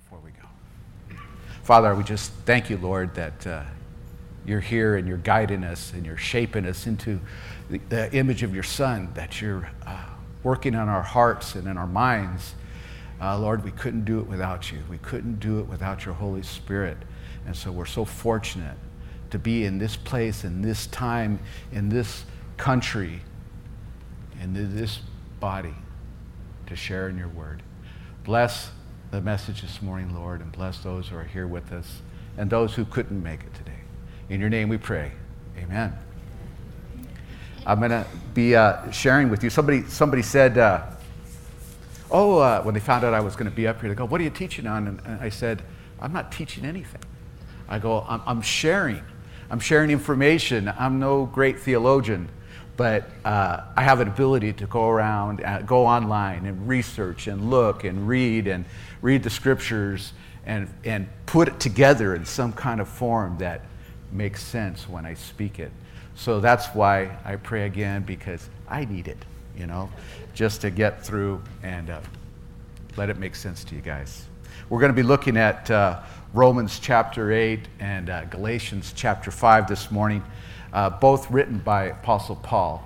before we go. Father, we just thank you, Lord, that you're here and you're guiding us and you're shaping us into the image of your Son, that you're working on our hearts and in our minds. Lord, we couldn't do it without you. We couldn't do it without your Holy Spirit. And so we're so fortunate to be in this place, in this time, in this country, in this body, to share in your word. Bless the message this morning, Lord, and bless those who are here with us and those who couldn't make it today. In your name we pray. Amen. I'm going to be sharing with you. Somebody said, when they found out I was going to be up here, they go, "What are you teaching on?" And I said, "I'm not teaching anything." I go, I'm sharing. I'm sharing information. I'm no great theologian, but I have an ability to go around, go online and research and look and read the scriptures and put it together in some kind of form that makes sense when I speak it. So that's why I pray again, because I need it, just to get through and let it make sense to you guys. We're going to be looking at Romans chapter 8 and Galatians chapter 5 this morning, both written by Apostle Paul.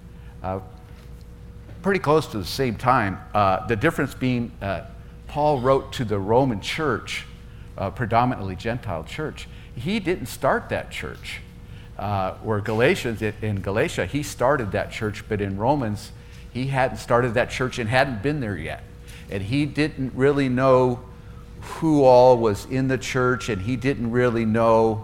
Pretty close to the same time. The difference being Paul wrote to the Roman church, predominantly Gentile church. He didn't start that church. Where Galatians, in Galatia, he started that church, but in Romans, he hadn't started that church and hadn't been there yet. And he didn't really know who all was in the church, and he didn't really know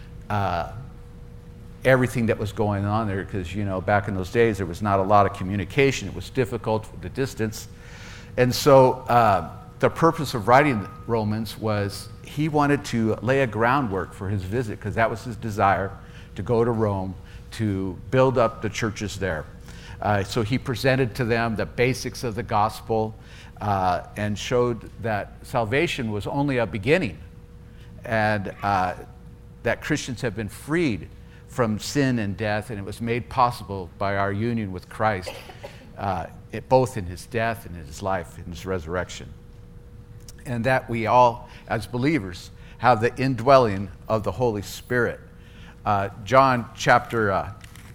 everything that was going on there, because, back in those days, there was not a lot of communication. It was difficult with the distance. And so the purpose of writing Romans was he wanted to lay a groundwork for his visit, because that was his desire, to go to Rome to build up the churches there. So he presented to them the basics of the gospel and showed that salvation was only a beginning, and that Christians have been freed from sin and death, and it was made possible by our union with Christ, both in his death and in his life, in his resurrection. And that we all, as believers, have the indwelling of the Holy Spirit. John chapter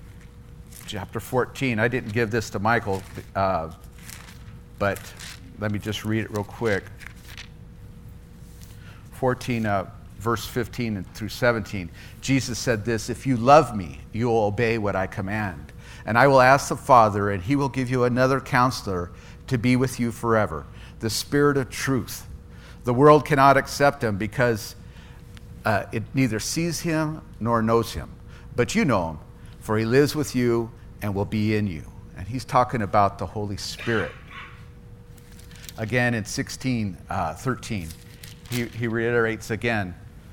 14. I didn't give this to Michael, but let me just read it real quick. 14, verse 15 through 17. Jesus said this: "If you love me, you will obey what I command. And I will ask the Father, and he will give you another counselor to be with you forever, the Spirit of truth. The world cannot accept him because it neither sees him nor knows him. But you know him, for he lives with you and will be in you." And he's talking about the Holy Spirit. Again, in 16:13, he reiterates again,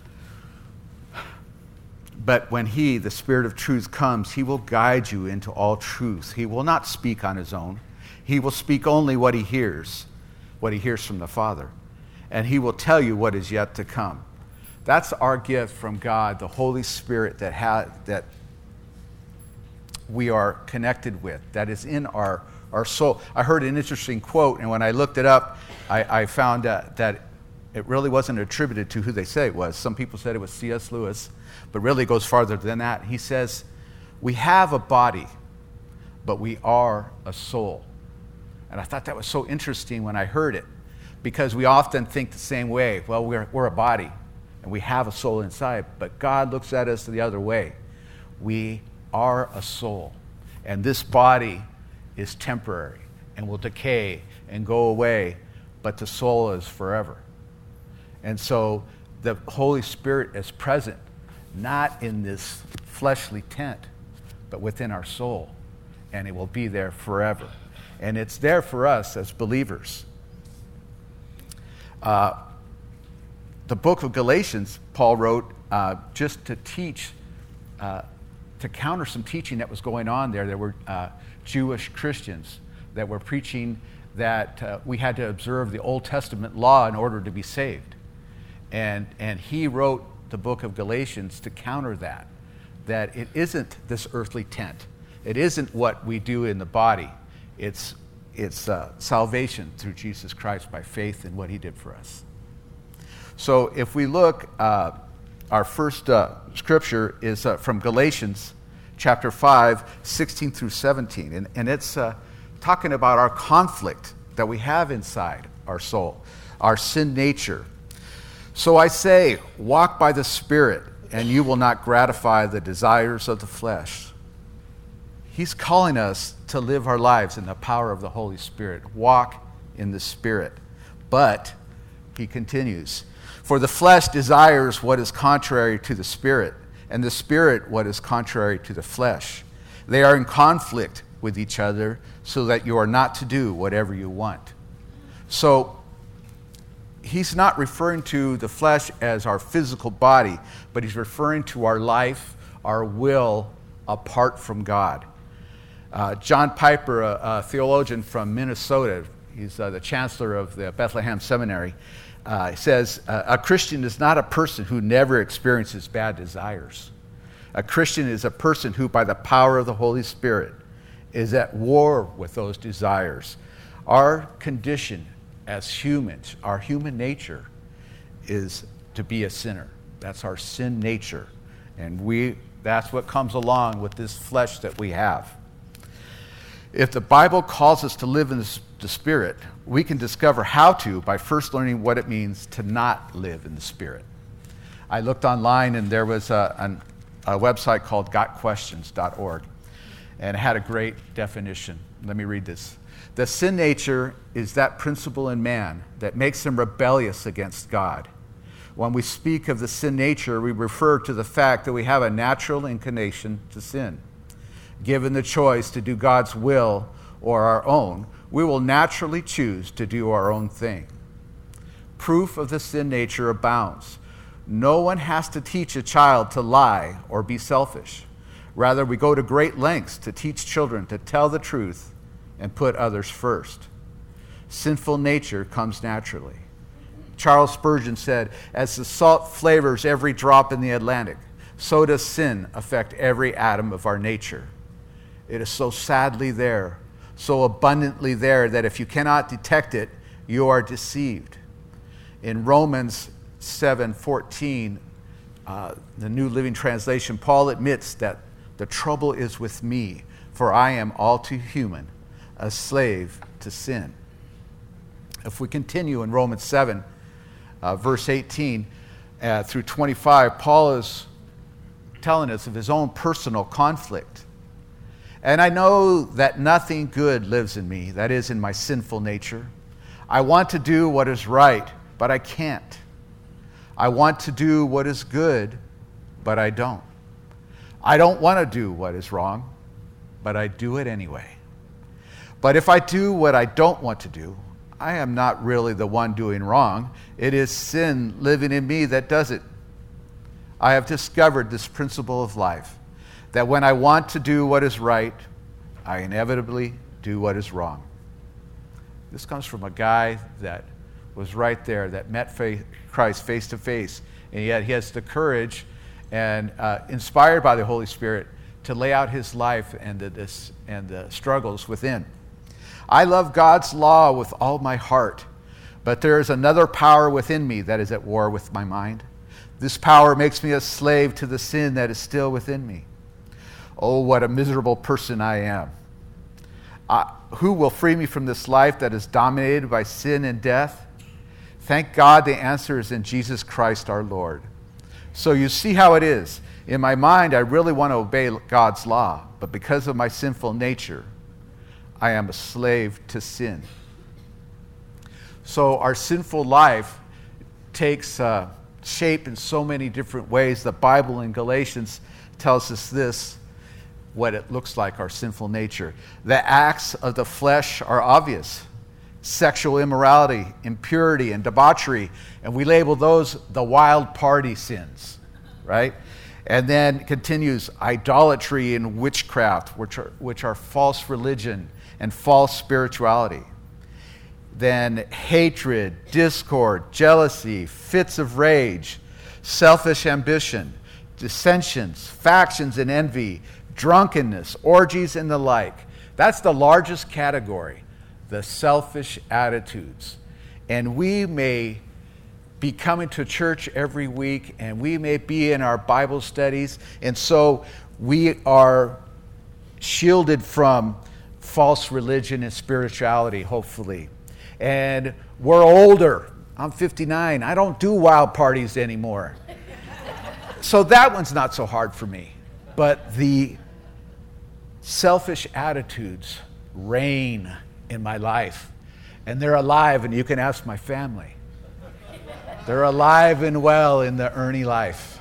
"But when he, the Spirit of truth, comes, he will guide you into all truth. He will not speak on his own. He will speak only what he hears from the Father. And he will tell you what is yet to come." That's our gift from God, the Holy Spirit that we are connected with, that is in our soul. I heard an interesting quote, and when I looked it up, I found that it really wasn't attributed to who they say it was. Some people said it was C.S. Lewis, but really it goes farther than that. He says, "We have a body, but we are a soul." And I thought that was so interesting when I heard it, because we often think the same way. Well, we're a body, and we have a soul inside, but God looks at us the other way. We are a soul, and this body is temporary and will decay and go away, but the soul is forever. And so the Holy Spirit is present, not in this fleshly tent, but within our soul, and it will be there forever. And it's there for us as believers. The book of Galatians, Paul wrote just to teach, to counter some teaching that was going on there. There were Jewish Christians that were preaching that we had to observe the Old Testament law in order to be saved. And he wrote the book of Galatians to counter that it isn't this earthly tent. It isn't what we do in the body. It's salvation through Jesus Christ by faith in what he did for us. So if we look, our first scripture is from Galatians chapter 5, 16 through 17. And it's talking about our conflict that we have inside our soul, our sin nature. So I say, walk by the Spirit, and you will not gratify the desires of the flesh. He's calling us to live our lives in the power of the Holy Spirit. Walk in the Spirit. But, he continues, for the flesh desires what is contrary to the Spirit, and the Spirit what is contrary to the flesh. They are in conflict with each other, so that you are not to do whatever you want. So, he's not referring to the flesh as our physical body, but he's referring to our life, our will, apart from God. John Piper, a theologian from Minnesota, he's the chancellor of the Bethlehem Seminary, says, a Christian is not a person who never experiences bad desires. A Christian is a person who, by the power of the Holy Spirit, is at war with those desires. Our condition as humans, our human nature, is to be a sinner. That's our sin nature. And that's what comes along with this flesh that we have. If the Bible calls us to live in the Spirit, we can discover how to by first learning what it means to not live in the Spirit. I looked online, and there was a website called gotquestions.org, and it had a great definition. Let me read this. The sin nature is that principle in man that makes him rebellious against God. When we speak of the sin nature, we refer to the fact that we have a natural inclination to sin. Given the choice to do God's will or our own, we will naturally choose to do our own thing. Proof of the sin nature abounds. No one has to teach a child to lie or be selfish. Rather, we go to great lengths to teach children to tell the truth and put others first. Sinful nature comes naturally. Charles Spurgeon said, as the salt flavors every drop in the Atlantic, so does sin affect every atom of our nature. It is so sadly there, so abundantly there, that if you cannot detect it, you are deceived. In Romans 7:14, the New Living Translation, Paul admits that the trouble is with me, for I am all too human, a slave to sin. If we continue in Romans 7, verse 18 through 25, Paul is telling us of his own personal conflict. And I know that nothing good lives in me, that is, in my sinful nature. I want to do what is right, but I can't. I want to do what is good, but I don't. I don't want to do what is wrong, but I do it anyway. But if I do what I don't want to do, I am not really the one doing wrong. It is sin living in me that does it. I have discovered this principle of life, that when I want to do what is right, I inevitably do what is wrong. This comes from a guy that was right there, that met Christ face to face, and yet he has the courage and inspired by the Holy Spirit to lay out his life and the struggles within. I love God's law with all my heart, but there is another power within me that is at war with my mind. This power makes me a slave to the sin that is still within me. Oh, what a miserable person I am. Who will free me from this life that is dominated by sin and death? Thank God the answer is in Jesus Christ our Lord. So you see how it is. In my mind, I really want to obey God's law, but because of my sinful nature, I am a slave to sin. So our sinful life takes shape in so many different ways. The Bible in Galatians tells us this, what it looks like, our sinful nature. The acts of the flesh are obvious. Sexual immorality, impurity, and debauchery. And we label those the wild party sins, right? And then continues idolatry and witchcraft, which are false religion and false spirituality. Then hatred, discord, jealousy, fits of rage, selfish ambition, dissensions, factions and envy, drunkenness, orgies, and the like. That's the largest category, the selfish attitudes. And we may be coming to church every week, and we may be in our Bible studies, and so we are shielded from false religion and spirituality, hopefully. And we're older. I'm 59. I don't do wild parties anymore. So that one's not so hard for me. But the selfish attitudes reign in my life. And they're alive, and you can ask my family. They're alive and well in the Ernie life.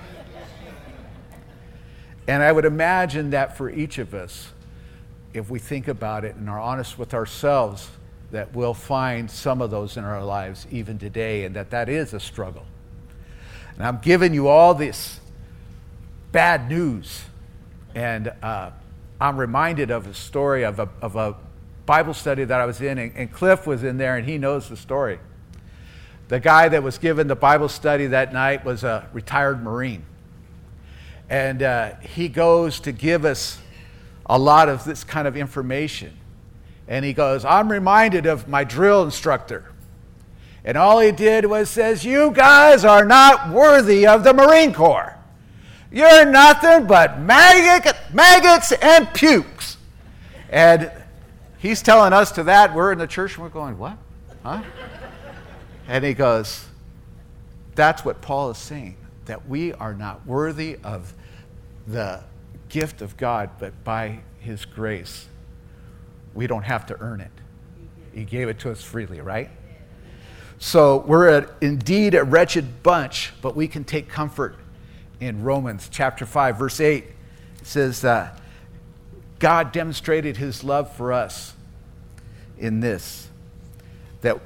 And I would imagine that for each of us, if we think about it and are honest with ourselves, that we'll find some of those in our lives even today, and that is a struggle. And I'm giving you all this bad news, and I'm reminded of a story of a Bible study that I was in, and Cliff was in there, and he knows the story. The guy that was given the Bible study that night was a retired Marine. And he goes to give us a lot of this kind of information. And he goes, I'm reminded of my drill instructor. And all he did was says, you guys are not worthy of the Marine Corps. You're nothing but maggots and pukes. And he's telling us to that. We're in the church and we're going, what? Huh? And he goes, that's what Paul is saying, that we are not worthy of the gift of God, but by his grace, we don't have to earn it. He gave it to us freely, right? So we're indeed a wretched bunch, but we can take comfort in Romans chapter 5, verse 8. It says, God demonstrated his love for us in this, that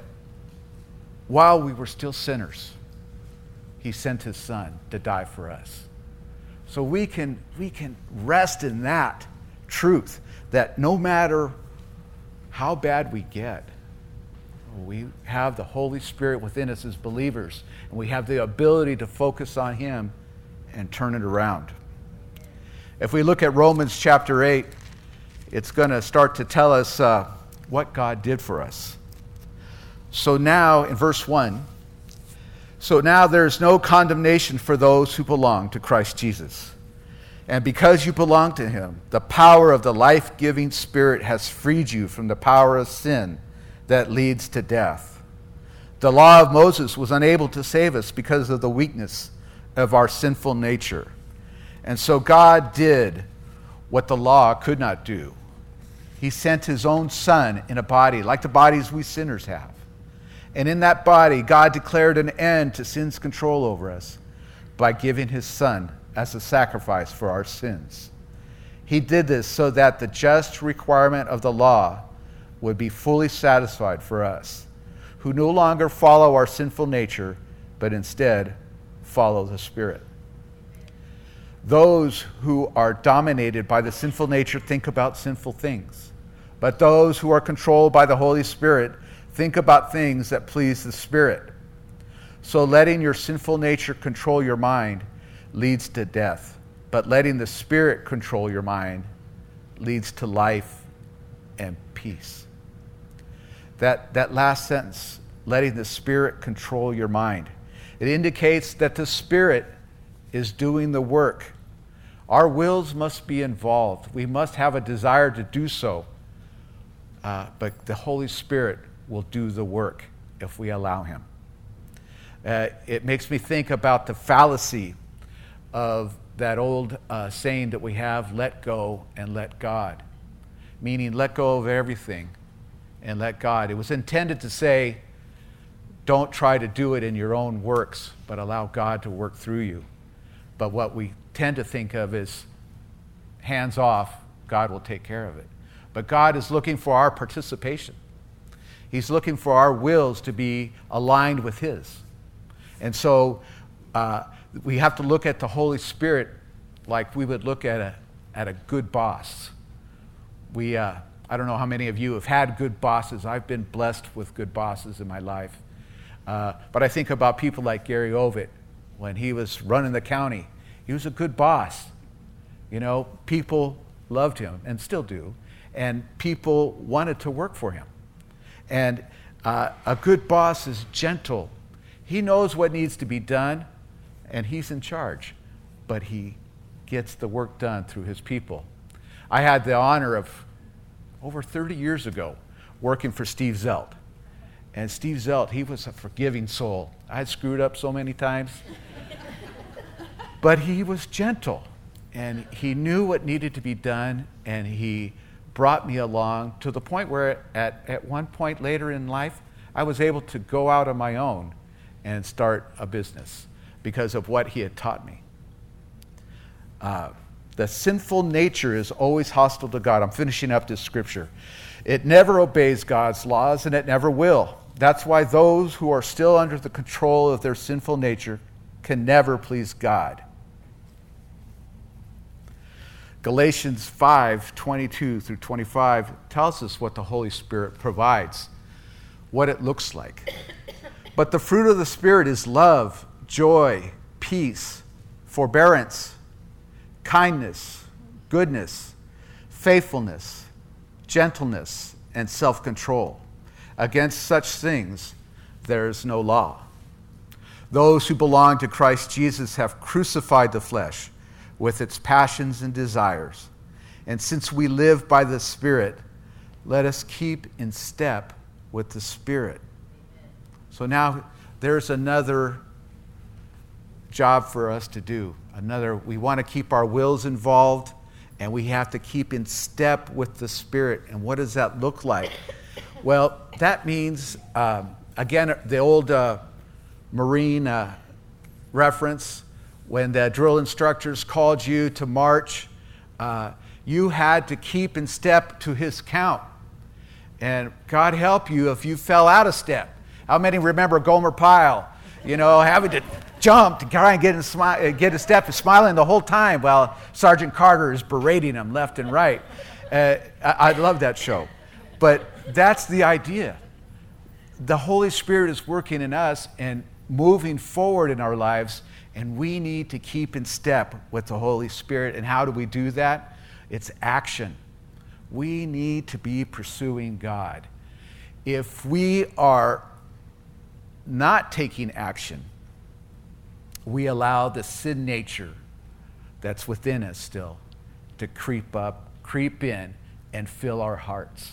while we were still sinners, he sent his son to die for us. So we can rest in that truth, that no matter how bad we get, we have the Holy Spirit within us as believers, and we have the ability to focus on him and turn it around. If we look at Romans chapter 8, it's going to start to tell us what God did for us. So now, in verse 1, so now there's no condemnation for those who belong to Christ Jesus. And because you belong to him, the power of the life-giving Spirit has freed you from the power of sin that leads to death. The law of Moses was unable to save us because of the weakness of our sinful nature. And so God did what the law could not do. He sent his own Son in a body like the bodies we sinners have. And in that body, God declared an end to sin's control over us by giving his Son as a sacrifice for our sins. He did this so that the just requirement of the law would be fully satisfied for us, who no longer follow our sinful nature, but instead follow the Spirit. Those who are dominated by the sinful nature think about sinful things, but those who are controlled by the Holy Spirit think about things that please the Spirit. So letting your sinful nature control your mind leads to death, but letting the Spirit control your mind leads to life and peace. That last sentence, letting the Spirit control your mind, it indicates that the Spirit is doing the work. Our wills must be involved. We must have a desire to do so, but the Holy Spirit will do the work if we allow him. It makes me think about the fallacy of that old saying that we have, let go and let God. Meaning let go of everything and let God. It was intended to say, don't try to do it in your own works, but allow God to work through you. But what we tend to think of is hands off, God will take care of it. But God is looking for our participation. He's looking for our wills to be aligned with his. And so we have to look at the Holy Spirit like we would look at a good boss. I don't know how many of you have had good bosses. I've been blessed with good bosses in my life. But I think about people like Gary Ovitt. When he was running the county, he was a good boss. You know, people loved him and still do. And people wanted to work for him. And a good boss is gentle. He knows what needs to be done, and he's in charge. But he gets the work done through his people. I had the honor of, over 30 years ago, working for Steve Zelt. And Steve Zelt, he was a forgiving soul. I had screwed up so many times. But he was gentle, and he knew what needed to be done, and he brought me along to the point where at one point later in life, I was able to go out on my own and start a business because of what he had taught me. The sinful nature is always hostile to God. I'm finishing up this scripture. It never obeys God's laws, and it never will. That's why those who are still under the control of their sinful nature can never please God. Galatians 5:22 through 25 tells us what the Holy Spirit provides, what it looks like. But the fruit of the Spirit is love, joy, peace, forbearance, kindness, goodness, faithfulness, gentleness, and self-control. Against such things there is no law. Those who belong to Christ Jesus have crucified the flesh with its passions and desires. And since we live by the Spirit, let us keep in step with the Spirit. So now there's another job for us to do. We want to keep our wills involved, and we have to keep in step with the Spirit. And what does that look like? Well, that means, again, the old Marine reference, when the drill instructors called you to march, you had to keep in step to his count. And God help you if you fell out of step. How many remember Gomer Pyle, having to jump to try and get a step and smiling the whole time while Sergeant Carter is berating him left and right. I love that show. But that's the idea. The Holy Spirit is working in us and moving forward in our lives, and we need to keep in step with the Holy Spirit. And how do we do that? It's action. We need to be pursuing God. If we are not taking action, we allow the sin nature that's within us still to creep in, and fill our hearts.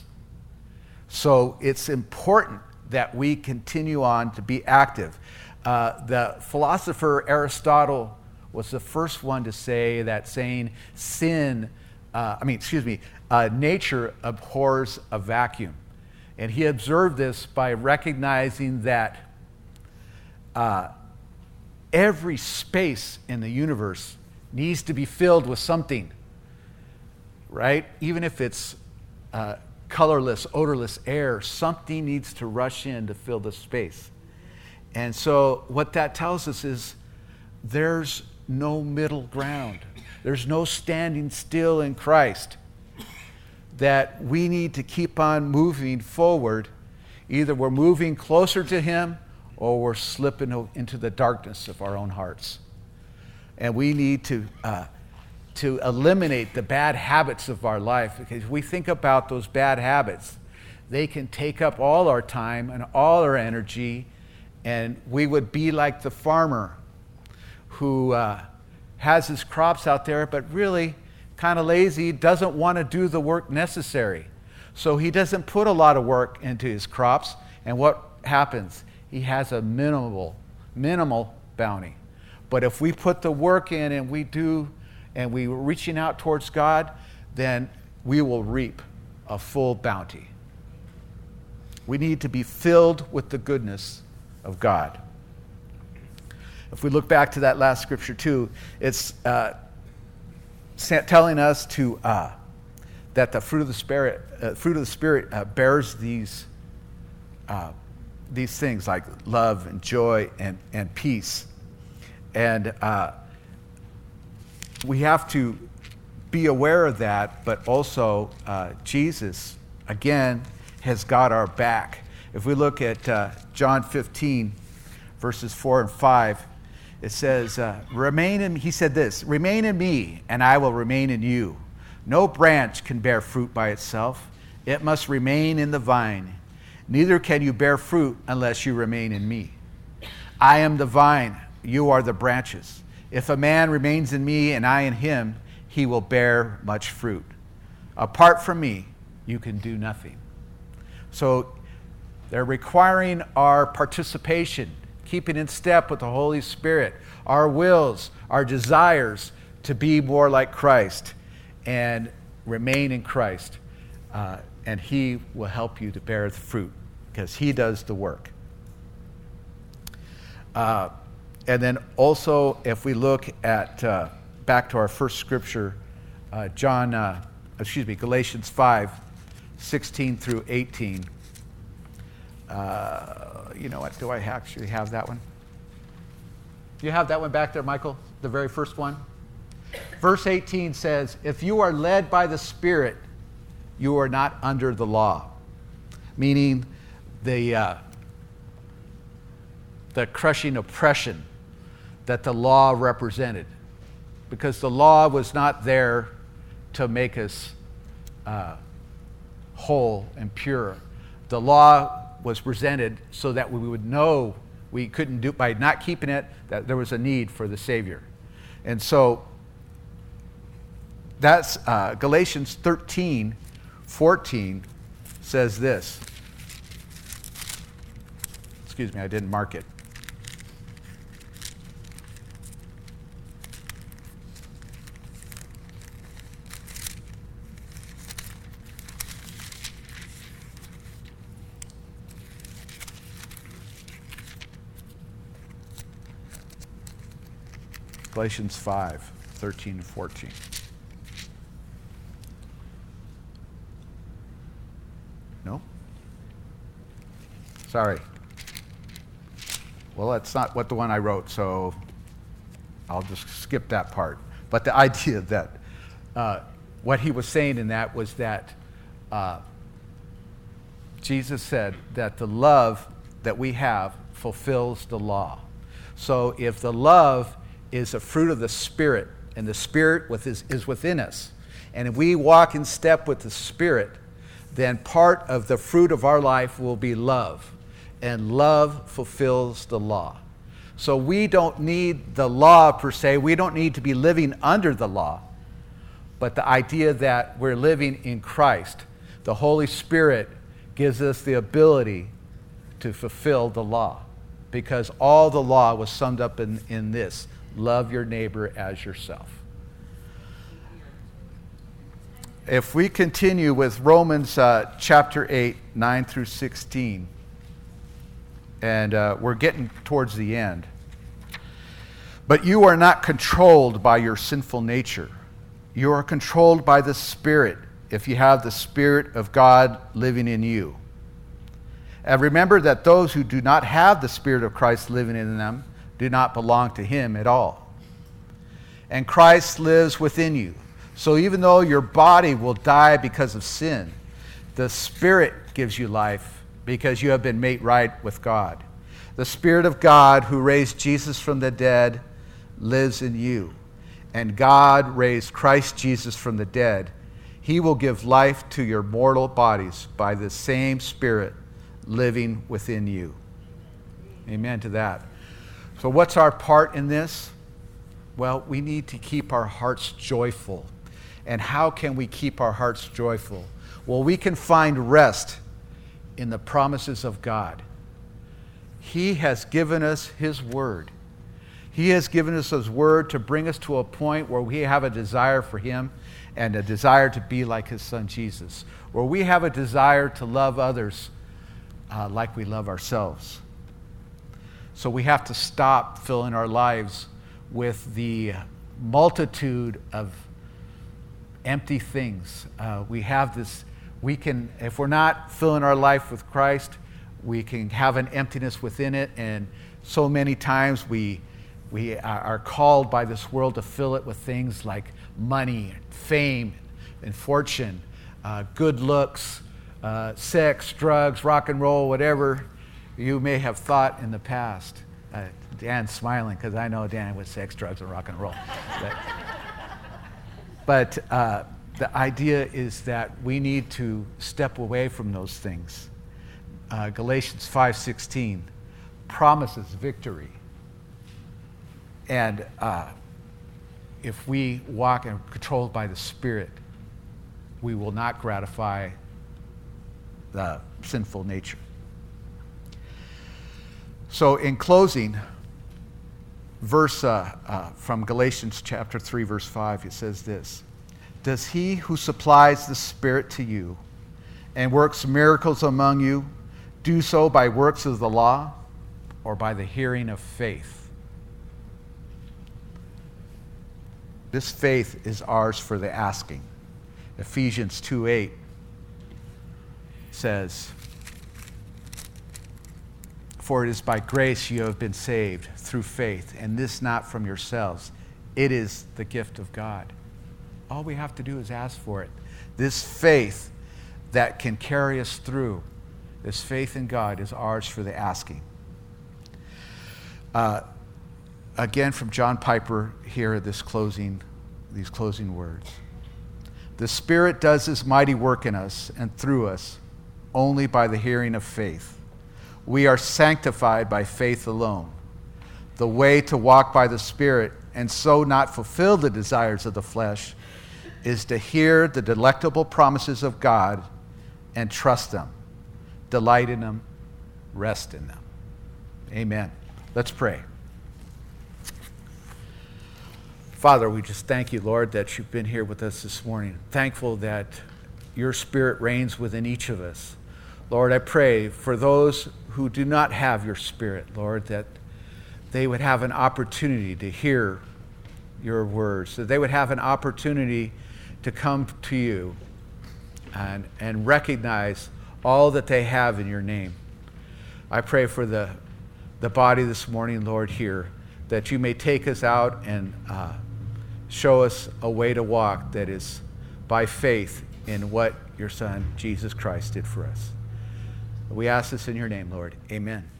So it's important that we continue on to be active. The philosopher Aristotle was the first one to say that saying nature abhors a vacuum. And he observed this by recognizing that every space in the universe needs to be filled with something, right? Even if it's colorless, odorless air, something needs to rush in to fill the space. And so what that tells us is there's no middle ground. There's no standing still in Christ. That we need to keep on moving forward. Either we're moving closer to him or we're slipping into the darkness of our own hearts. And we need to eliminate the bad habits of our life, because if we think about those bad habits, they can take up all our time and all our energy, and we would be like the farmer who has his crops out there, but really kind of lazy, doesn't want to do the work necessary. So he doesn't put a lot of work into his crops, and what happens? He has a minimal bounty. But if we put the work in and we're reaching out towards God, then we will reap a full bounty. We need to be filled with the goodness of God. If we look back to that last scripture too, it's telling us that the fruit of the Spirit bears these things like love and joy and peace. And we have to be aware of that, but also Jesus, again, has got our back. If we look at John 15, verses 4 and 5, it says, he said this, "Remain in me, and I will remain in you. No branch can bear fruit by itself. It must remain in the vine. Neither can you bear fruit unless you remain in me. I am the vine, you are the branches. If a man remains in me and I in him, he will bear much fruit. Apart from me, you can do nothing. So they're requiring our participation, keeping in step with the Holy Spirit, our wills, our desires to be more like Christ and remain in Christ. And he will help you to bear the fruit because he does the work. And then also, if we look at back to our first scripture, Galatians 5, 16 through 18. You know what? Do I actually have that one? Do you have that one back there, Michael? The very first one? Verse 18 says, if you are led by the Spirit, you are not under the law. Meaning the crushing oppression that the law represented. Because the law was not there to make us whole and pure. The law was presented so that we would know we couldn't do, by not keeping it, that there was a need for the Savior. And so that's Galatians 13:14 says this. Excuse me, I didn't mark it. Galatians 5, 13 and 14. No? Sorry. Well, that's not what the one I wrote, so I'll just skip that part. But the idea that what he was saying in that was that Jesus said that the love that we have fulfills the law. So if the love is a fruit of the Spirit, and the Spirit is within us, and if we walk in step with the Spirit, then part of the fruit of our life will be love, and love fulfills the law. So we don't need the law per se. We don't need to be living under the law, but the idea that we're living in Christ, the Holy Spirit gives us the ability to fulfill the law, because all the law was summed up in this: love your neighbor as yourself. If we continue with Romans chapter 8, 9 through 16, and we're getting towards the end. But you are not controlled by your sinful nature. You are controlled by the Spirit, if you have the Spirit of God living in you. And remember that those who do not have the Spirit of Christ living in them do not belong to him at all. And Christ lives within you. So even though your body will die because of sin, the Spirit gives you life because you have been made right with God. The Spirit of God who raised Jesus from the dead lives in you. And God raised Christ Jesus from the dead. He will give life to your mortal bodies by the same Spirit living within you. Amen to that. So what's our part in this? Well, we need to keep our hearts joyful. And how can we keep our hearts joyful? Well, we can find rest in the promises of God. He has given us His Word. He has given us His Word to bring us to a point where we have a desire for Him and a desire to be like His Son Jesus, where we have a desire to love others like we love ourselves. So we have to stop filling our lives with the multitude of empty things. We have this, we can, if we're not filling our life with Christ, we can have an emptiness within it, and so many times we are called by this world to fill it with things like money, fame, and fortune, good looks, sex, drugs, rock and roll, whatever you may have thought in the past. Dan's smiling because I know Dan with sex, drugs, and rock and roll. But the idea is that we need to step away from those things. Galatians 5:16, promises victory. And if we walk and are controlled by the Spirit, we will not gratify the sinful nature. So in closing, verse from Galatians chapter 3, verse 5, it says this: Does he who supplies the Spirit to you and works miracles among you do so by works of the law or by the hearing of faith? This faith is ours for the asking. Ephesians 2:8 says, For it is by grace you have been saved through faith, and this not from yourselves. It is the gift of God. All we have to do is ask for it. This faith that can carry us through, this faith in God, is ours for the asking. Again, from John Piper here, these closing words. The Spirit does his mighty work in us and through us only by the hearing of faith. We are sanctified by faith alone. The way to walk by the Spirit and so not fulfill the desires of the flesh is to hear the delectable promises of God and trust them, delight in them, rest in them. Amen. Let's pray. Father, we just thank you, Lord, that you've been here with us this morning. Thankful that your Spirit reigns within each of us. Lord, I pray for those who do not have your Spirit, Lord, that they would have an opportunity to hear your words, that they would have an opportunity to come to you and recognize all that they have in your name. I pray for the body this morning, Lord, here, that you may take us out and show us a way to walk that is by faith in what your Son, Jesus Christ, did for us. We ask this in your name, Lord. Amen.